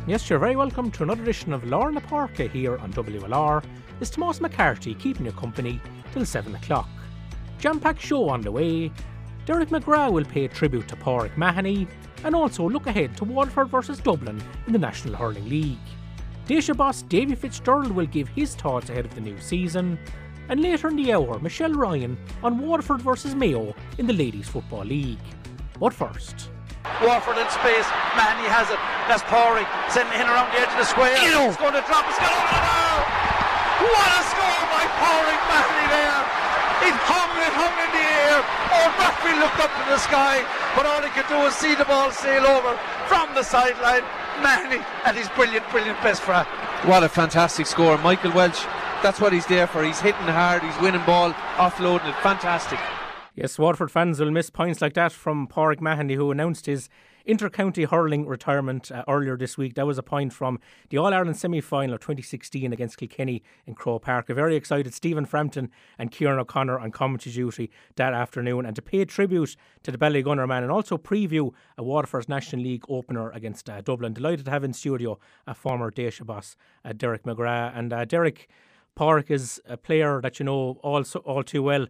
Yes, you're very welcome to another edition of Lorna Parka here on WLR. It's Tomás McCarthy keeping you company till 7 o'clock. Jam-packed show on the way. Derek McGrath will pay tribute to Pádraig Mahony and also look ahead to Waterford versus Dublin in the National Hurling League. Déise boss Davy Fitzgerald will give his thoughts ahead of the new season. And later in the hour, Michelle Ryan on Waterford versus Mayo in the Ladies Football League. But first... Waterford in space, Mahony has it, that's Pádraig, sending in around the edge of the square, it's going to drop, it's got over the bar! What a score by Pádraig Mahony there! It hung in the air, Old Bradfield looked up to the sky, but all he could do was see the ball sail over from the sideline. Mahony at his brilliant best for. What a fantastic score, Michael Welch, that's what he's there for, he's hitting hard, he's winning ball, offloading it, fantastic. Yes, Waterford fans will miss points like that from Pádraig Mahony, who announced his inter-county hurling retirement earlier this week. That was a point from the All-Ireland semi-final of 2016 against Kilkenny in Croke Park. A very excited Stephen Frampton and Kieran O'Connor on commentary duty that afternoon. And to pay tribute to the Ballygunner man and also preview a Waterford's National League opener against Dublin. Delighted to have in studio a former Déise boss, Derek McGrath. And Derek, Pádraig is a player that you know all too well.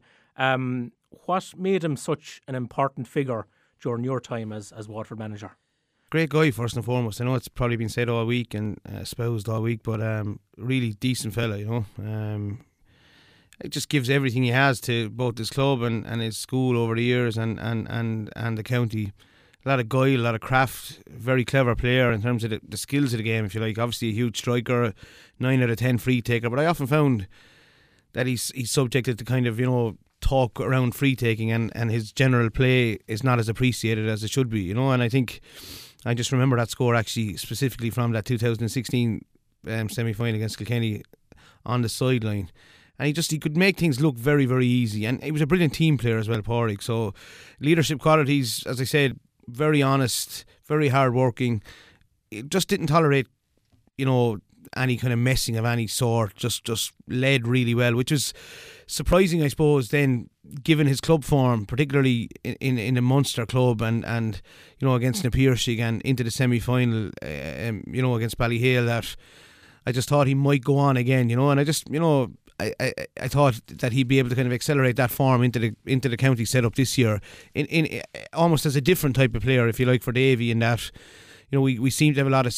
What made him such an important figure during your time as Waterford manager? Great guy, first and foremost. I know it's probably been said all week and espoused all week, but really decent fella, you know. It just gives everything he has to both his club and his school over the years and the county. A lot of guile, a lot of craft, very clever player in terms of the skills of the game, if you like. Obviously a huge striker, 9 out of 10 free taker, but I often found that he's subjected to kind of, you know, talk around free taking and his general play is not as appreciated as it should be, you know. And I think I just remember that score actually specifically from that 2016 semi-final against Kilkenny on the sideline, and he could make things look very, very easy, and he was a brilliant team player as well, Pádraig. So leadership qualities, as I said, very honest, very hard working. He just didn't tolerate, you know, any kind of messing of any sort. Just led really well, which was surprising, I suppose, then given his club form, particularly in the Munster club and you know, against Na Piarsaigh and into the semi-final, you know, against Ballyhale, that I just thought he might go on again, you know. And I just, you know, I thought that he'd be able to kind of accelerate that form into the county setup this year in almost as a different type of player, if you like, for Davy, in that, you know, we seem to have a lot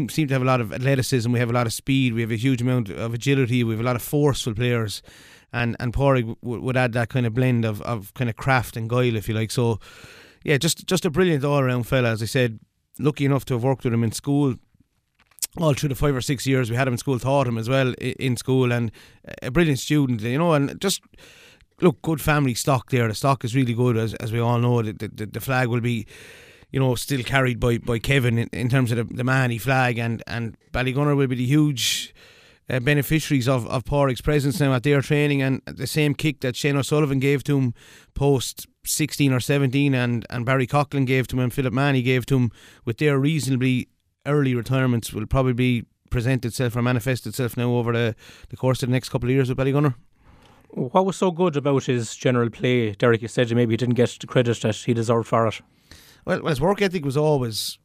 of athleticism, we have a lot of speed, we have a huge amount of agility, we have a lot of forceful players, and Pádraig would add that kind of blend of kind of craft and guile, if you like. So yeah, just a brilliant all around fella. As I said, lucky enough to have worked with him in school all through the 5 or 6 years we had him in school, taught him as well in school, and a brilliant student, you know. And just look, good family stock there. The stock is really good, as we all know. The flag will be, you know, still carried by Kevin in terms of the Mahony flag, and Ballygunner will be the huge beneficiaries of Pádraig's presence now at their training, and the same kick that Shane O'Sullivan gave to him post 16 or 17 and Barry Coughlin gave to him and Philip Mahony gave to him with their reasonably early retirements will probably present itself or manifest itself now over the course of the next couple of years with Ballygunner. What was so good about his general play, Derek? You said maybe he didn't get the credit that he deserved for it. Well, his work ethic was always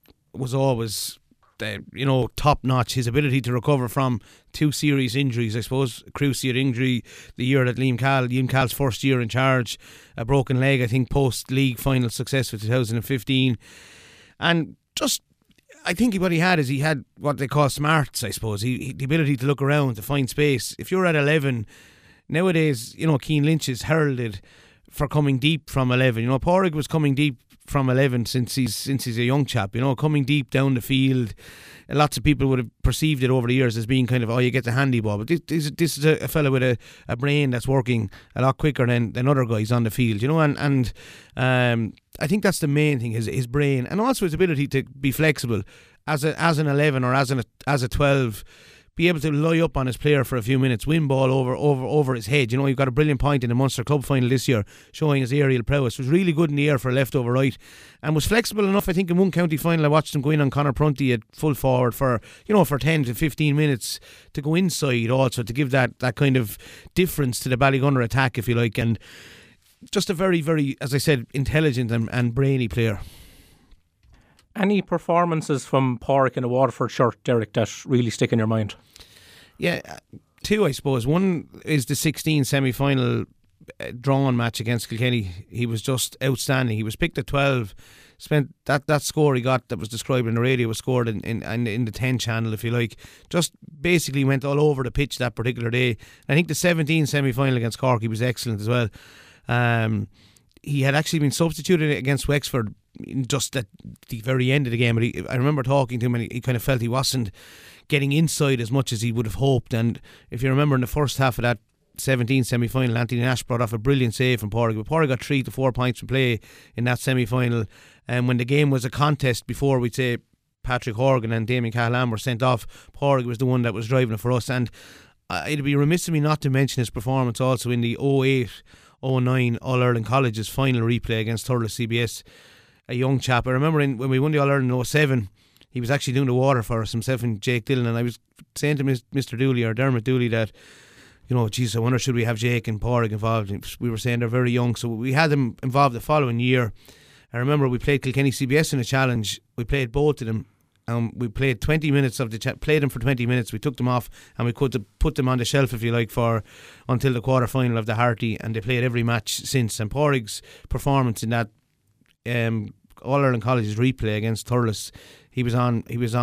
you know, top notch. His ability to recover from 2 serious injuries, I suppose, a cruciate injury the year that Liam Call's first year in charge, a broken leg, I think, post league final success for 2015, and just, I think what he had is he had what they call smarts, I suppose. He the ability to look around, to find space. If you're at 11 nowadays, you know, Cian Lynch is heralded for coming deep from 11. You know, Pádraig was coming deep from 11 since he's a young chap, you know, coming deep down the field. Lots of people would have perceived it over the years as being kind of, oh, you get the handy ball, but this is a fella with a brain that's working a lot quicker than other guys on the field, you know. And I think that's the main thing, his brain, and also his ability to be flexible as an 11 or as a 12. Be able to lie up on his player for a few minutes, win ball over his head. You know, he got a brilliant point in the Munster Club final this year, showing his aerial prowess. Was really good in the air for left over right, and was flexible enough. I think in one county final, I watched him go in on Conor Prunty at full forward for 10 to 15 minutes to go inside, also to give that kind of difference to the Ballygunner attack, if you like. And just a very, very, as I said, intelligent and brainy player. Any performances from Pádraig in a Waterford shirt, Derek, that really stick in your mind? Yeah, two, I suppose. One is the 16 semi-final drawn match against Kilkenny. He was just outstanding. He was picked at 12. Spent that score he got that was described in the radio was scored in the 10 channel, if you like. Just basically went all over the pitch that particular day. I think the 17 semi-final against Cork, he was excellent as well. He had actually been substituted against Wexford just at the very end of the game. But I remember talking to him, and he kind of felt he wasn't getting inside as much as he would have hoped. And if you remember, in the first half of that 17 semi-final, Anthony Nash brought off a brilliant save from Pádraig. But Pádraig got 3 to 4 points from play in that semi-final. And when the game was a contest before, we'd say Patrick Horgan and Damien Cahallam were sent off, Pádraig was the one that was driving it for us. And it'd be remiss of me not to mention his performance also in the 08-09 All-Ireland Colleges final replay against Thurles CBS. A young chap. I remember when we won the All-Ireland in 07, he was actually doing the water for us, himself and Jake Dillon. And I was saying to Mr. Dooley, or Dermot Dooley, that, you know, geez, I wonder should we have Jake and Pádraig involved. We were saying they're very young, so we had them involved the following year. I remember we played Kilkenny CBS in a challenge. We played both of them. We played 20 minutes of played them for 20 minutes. We took them off and we could put them on the shelf, if you like, for until the quarter final of the Harty. And they played every match since. And Pádraig's performance in that All Ireland Colleges replay against Thurles, he was on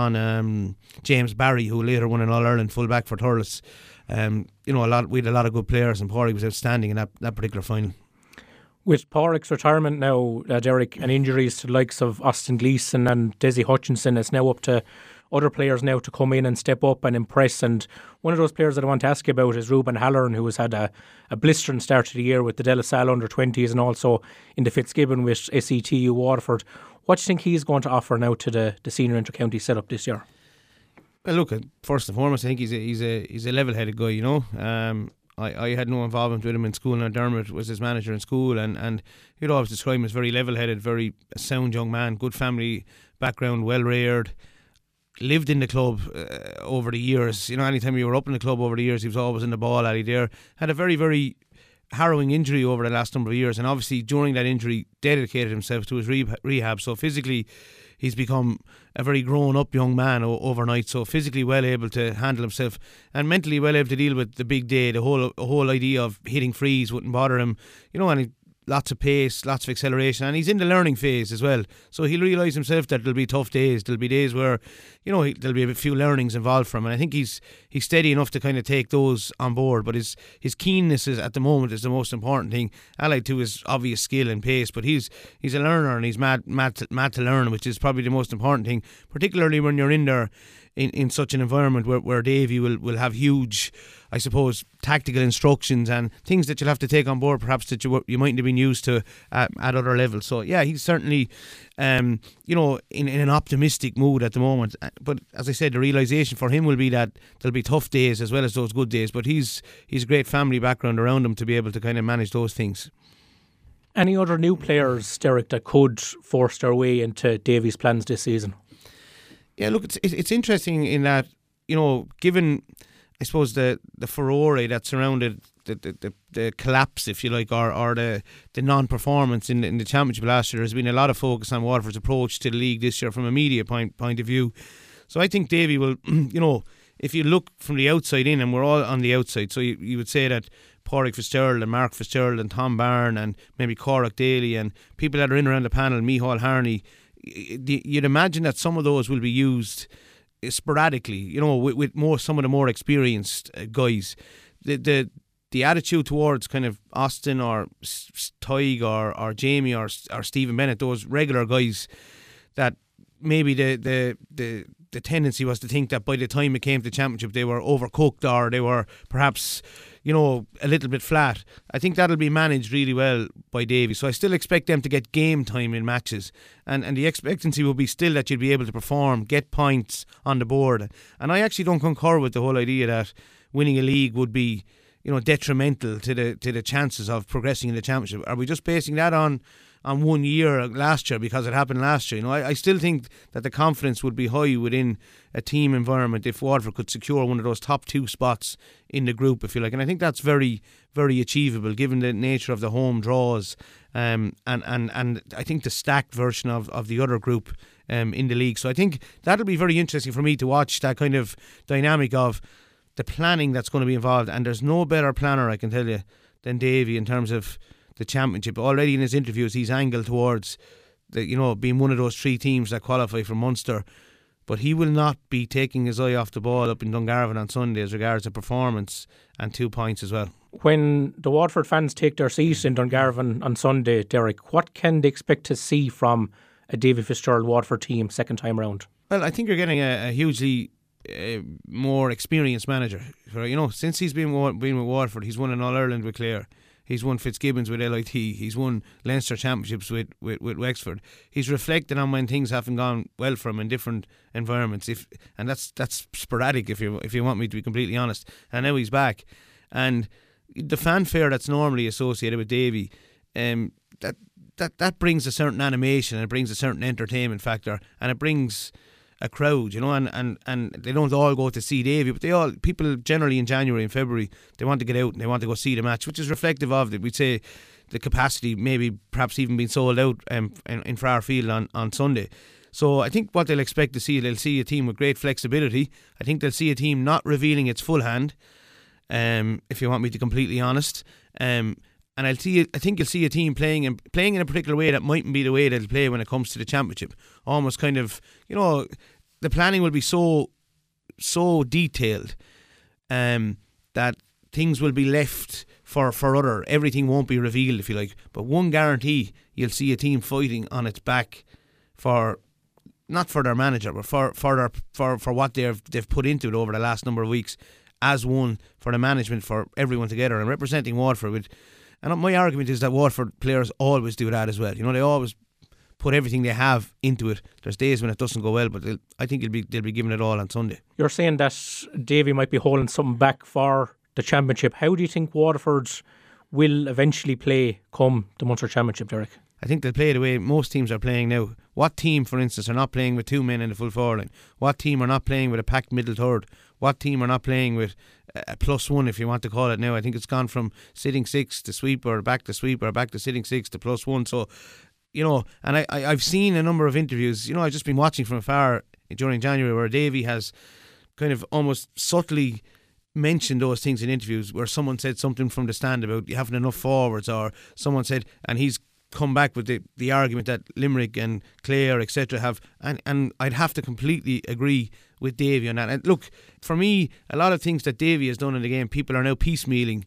James Barry, who later won an All Ireland fullback for Thurles. You know, we had a lot of good players, and Pádraig was outstanding in that particular final. With Pádraig's retirement now, Derek, and injuries to the likes of Austin Gleeson and Desi Hutchinson, it's now up to other players now to come in and step up and impress. And one of those players that I want to ask you about is Ruben Halloran, who has had a blistering start to the year with the De La Salle under-20s and also in the Fitzgibbon with SETU Waterford. What do you think he's going to offer now to the senior inter-county setup this year? Well, look, first and foremost, I think he's a level-headed guy, you know. I had no involvement with him in school. Now Dermot was his manager in school, and he'd always describe him as very level-headed, very sound young man, good family background, well-reared, lived in the club over the years. You know, anytime you were up in the club over the years, he was always in the ball alley there. Had a very, very harrowing injury over the last number of years, and obviously during that injury dedicated himself to his rehab. So physically he's become a very grown-up young man overnight, so physically well able to handle himself and mentally well able to deal with the big day. The whole idea of hitting frees wouldn't bother him, you know, and lots of pace, lots of acceleration, and he's in the learning phase as well. So he'll realise himself that there'll be tough days. There'll be days where, you know, there'll be a few learnings involved for him, and I think he's steady enough to kind of take those on board. But his keenness at the moment is the most important thing, allied to his obvious skill and pace. But he's a learner, and he's mad to learn, which is probably the most important thing, particularly when you're in there in such an environment where Davy will have huge, I suppose, tactical instructions and things that you'll have to take on board, perhaps that you mightn't have been used to at other levels. So yeah, he's certainly you know, in an optimistic mood at the moment. But as I said, the realisation for him will be that there'll be tough days as well as those good days, but he's a great family background around him to be able to kind of manage those things. Any other new players, Derek, that could force their way into Davy's plans this season? Yeah, look, it's interesting in that, you know, given, I suppose, the furore that surrounded the collapse, if you like, or the non-performance in the championship last year, there's been a lot of focus on Waterford's approach to the league this year from a media point of view. So I think Davy will, you know, if you look from the outside in, and we're all on the outside, so you would say that Pádraig Fitzgerald and Mark Fitzgerald and Tom Byrne and maybe Corach Daly and people that are in around the panel, Micheál Harney, you'd imagine that some of those will be used sporadically, you know, with some of the more experienced guys. The attitude towards kind of Austin or Tig or Jamie or Stephen Bennett, those regular guys, that maybe the tendency was to think that by the time it came to the championship they were overcooked or they were perhaps, you know, a little bit flat. I think that'll be managed really well by Davy. So I still expect them to get game time in matches, and the expectancy will be still that you'll be able to perform, get points on the board. And I actually don't concur with the whole idea that winning a league would be, you know, detrimental to the chances of progressing in the championship. Are we just basing that on 1 year last year because it happened last year? You know, I still think that the confidence would be high within a team environment if Waterford could secure one of those top 2 spots in the group, if you like. And I think that's very, very achievable given the nature of the home draws. And I think the stacked version of the other group in the league. So I think that'll be very interesting for me to watch, that kind of dynamic of the planning that's going to be involved. And there's no better planner, I can tell you, than Davy in terms of the championship. Already in his interviews, he's angled towards being one of those 3 teams that qualify for Munster. But he will not be taking his eye off the ball up in Dungarvan on Sunday as regards to performance and 2 points as well. When the Waterford fans take their seats in Dungarvan on Sunday, Derek, what can they expect to see from a Davy Fitzgerald Waterford team second time round? Well, I think you're getting a hugely more experienced manager. Since he's been with Waterford, he's won an All-Ireland with Clare. He's won Fitzgibbons with LIT. He's won Leinster Championships with Wexford. He's reflected on when things haven't gone well for him in different environments. And that's sporadic, if you want me to be completely honest. And now he's back, and the fanfare that's normally associated with Davy, that brings a certain animation, and it brings a certain entertainment factor, and it brings a crowd, and they don't all go to see Davy, but people generally in January and February, they want to get out and they want to go see the match, which is reflective of we'd say the capacity maybe perhaps even being sold out in Farrfield on Sunday. So I think what they'll expect to see, they'll see a team with great flexibility. I think they'll see a team not revealing its full hand, if you want me to be completely honest. And I think you'll see a team playing in a particular way that mightn't be the way they'll play when it comes to the championship. Almost kind of, the planning will be so detailed that things will be left for other. Everything won't be revealed, if you like. But one guarantee, you'll see a team fighting on its back for, not for their manager, but for what they've put into it over the last number of weeks, as one, for the management, for everyone together, and representing Waterford. And my argument is that Waterford players always do that as well. They always put everything they have into it. There's days when it doesn't go well, but I think they'll be giving it all on Sunday. You're saying that Davy might be holding something back for the championship. How do you think Waterford will eventually play come the Munster Championship, Derek? I think they'll play the way most teams are playing now. What team, for instance, are not playing with 2 men in the full forward line? What team are not playing with a packed middle third? What team are not playing with a +1, if you want to call it now? I think it's gone from sitting 6 to sweeper, back to sitting 6 to +1. So, and I've seen a number of interviews. I've just been watching from afar during January where Davy has kind of almost subtly mentioned those things in interviews, where someone said something from the stand about you having enough forwards, or someone said, and he's come back with the argument that Limerick and Clare, etc. have, and I'd have to completely agree with Davy on that. And look, for me, a lot of things that Davy has done in the game, people are now piecemealing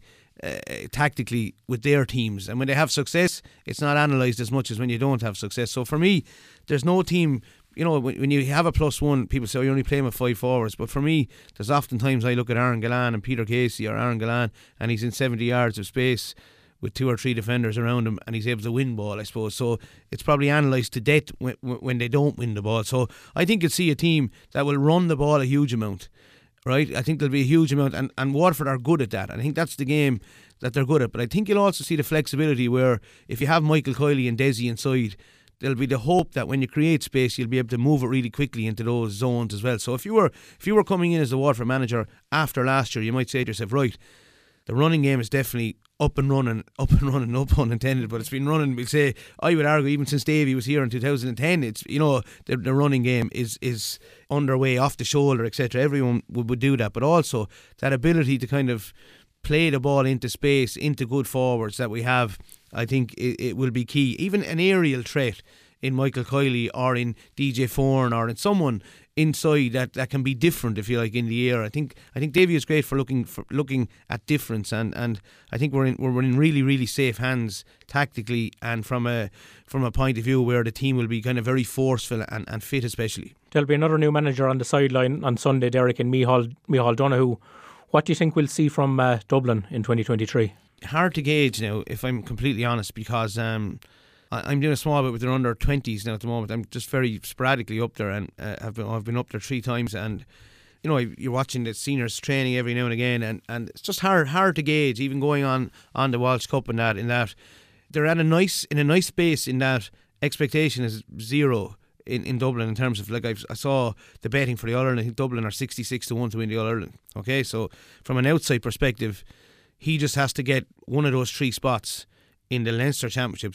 tactically with their teams, and when they have success, it's not analysed as much as when you don't have success. So for me, there's no team, when you have a +1, people say, you're only playing with 5 forwards, but for me, there's often times I look at Aaron Gillan and Peter Casey, or Aaron Gillan, and he's in 70 yards of space with 2 or 3 defenders around him, and he's able to win ball, I suppose. So it's probably analysed to death when they don't win the ball. So I think you'll see a team that will run the ball a huge amount, right? I think there'll be a huge amount, and Waterford are good at that. I think that's the game that they're good at. But I think you'll also see the flexibility where if you have Michael Kiley and Desi inside, there'll be the hope that when you create space, you'll be able to move it really quickly into those zones as well. So if you were coming in as the Waterford manager after last year, you might say to yourself, right, the running game is definitely up and running, no pun intended, but it's been running, we'll say, I would argue, even since Davy was here in 2010, it's, the running game is underway, off the shoulder, etc. Everyone would do that, but also that ability to kind of play the ball into space, into good forwards that we have, I think it will be key. Even an aerial threat in Michael Kiley or in DJ Foran or in someone inside that can be different, if you like, in the air. I think Davy is great for looking at difference, and I think we're in really, really safe hands tactically, and from a point of view where the team will be kind of very forceful and fit, especially. There'll be another new manager on the sideline on Sunday, Derek, and Micheál Donoghue. What do you think we'll see from Dublin in 2023? Hard to gauge now, if I'm completely honest, because I'm doing a small bit with their under 20s now at the moment. I'm just very sporadically up there, and I've been up there 3 times, and you're watching the seniors training every now and again, and it's just hard to gauge, even going on the Walsh Cup and that, in that they're in a nice space, in that expectation is zero in Dublin in terms of, like, I saw the betting for the All-Ireland. I think Dublin are 66-1 to win the All-Ireland. Okay, so from an outside perspective, he just has to get one of those 3 spots in the Leinster Championship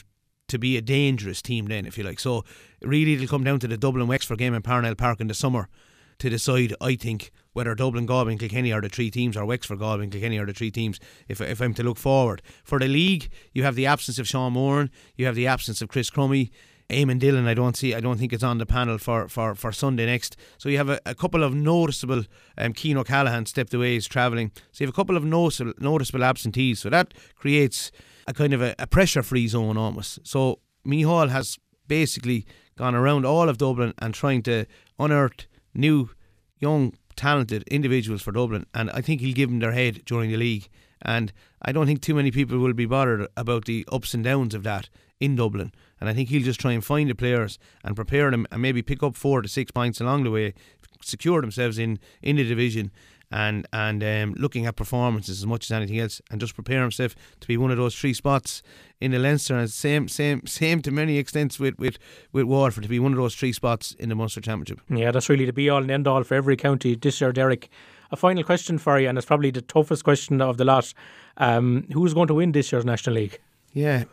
to be a dangerous team then, if you like. So really it'll come down to the Dublin-Wexford game in Parnell Park in the summer to decide, I think, whether Dublin, Galway and Kilkenny are the three teams, or Wexford, Galway and Kilkenny are the three teams, if I'm to look forward. For the league, you have the absence of Sean Moran, you have the absence of Chris Crummy, Eamon Dillon I don't think it's on the panel for Sunday next. So you have a couple of noticeable, Keane O'Callaghan stepped away, he's travelling, so you have a couple of noticeable absentees, so that creates a kind of a pressure-free zone almost. So Micheál has basically gone around all of Dublin and trying to unearth new, young, talented individuals for Dublin, and I think he'll give them their head during the league. And I don't think too many people will be bothered about the ups and downs of that in Dublin, and I think he'll just try and find the players and prepare them and maybe pick up 4 to 6 points along the way, secure themselves in the division, and looking at performances as much as anything else, and just prepare himself to be one of those 3 spots in the Leinster, and same to many extents with Waterford, to be one of those 3 spots in the Munster Championship. Yeah, that's really the be all and end all for every county this year, Derek. A final question for you, and it's probably the toughest question of the lot. Who's going to win this year's National League? Yeah,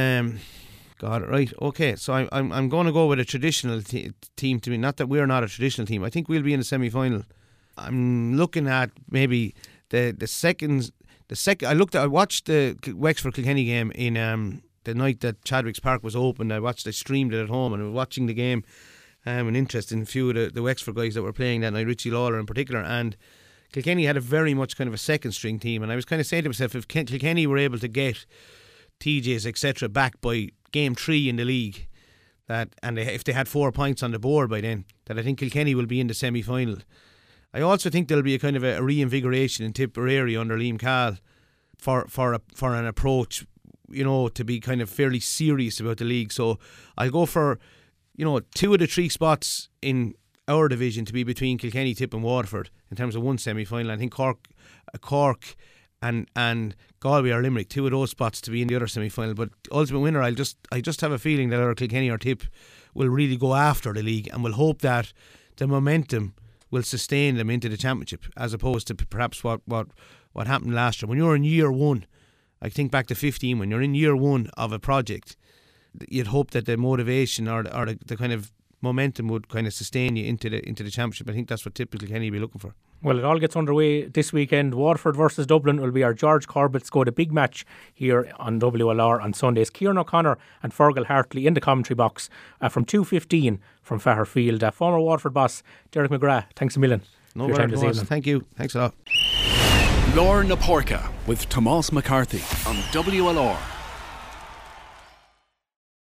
got it right. Okay, so I'm going to go with a traditional team to me. Not that we're not a traditional team. I think we'll be in the semi-final. I'm looking at maybe the second. I watched the Wexford Kilkenny game in the night that Chadwick's Park was open. I streamed it at home, and I was watching the game. An interest in a few of the Wexford guys that were playing that night, Richie Lawler in particular, and Kilkenny had a very much kind of a second string team, and I was kind of saying to myself, if Kilkenny were able to get TJs etc. back by game 3 in the league, if they had 4 points on the board by then, that I think Kilkenny will be in the semi-final. I also think there'll be a kind of a reinvigoration in Tipperary under Liam Cahill for an approach, to be kind of fairly serious about the league. So I'll go for 2 of the 3 spots in our division to be between Kilkenny, Tip and Waterford in terms of one semi-final. I think Cork and Galway or Limerick, 2 of those spots to be in the other semi-final. But ultimate winner, I just have a feeling that either Kilkenny or Tip will really go after the league, and will hope that the momentum will sustain them into the championship, as opposed to perhaps what happened last year. When you're in year 1, I think back to 15, when you're in year 1 of a project, you'd hope that the motivation or the kind of momentum would kind of sustain you into the championship. I think that's what typically Kenny will be looking for. Well, it all gets underway this weekend. Waterford versus Dublin will be our George Corbett's Go, the big match here on WLR on Sundays. Kieran O'Connor and Fergal Hartley in the commentary box from 2:15 from Fairfield. Former Waterford boss Derek McGrath, thanks a million for your time this evening. Thank you. Thanks a lot. Lorna Porca with Tomás McCarthy on WLR.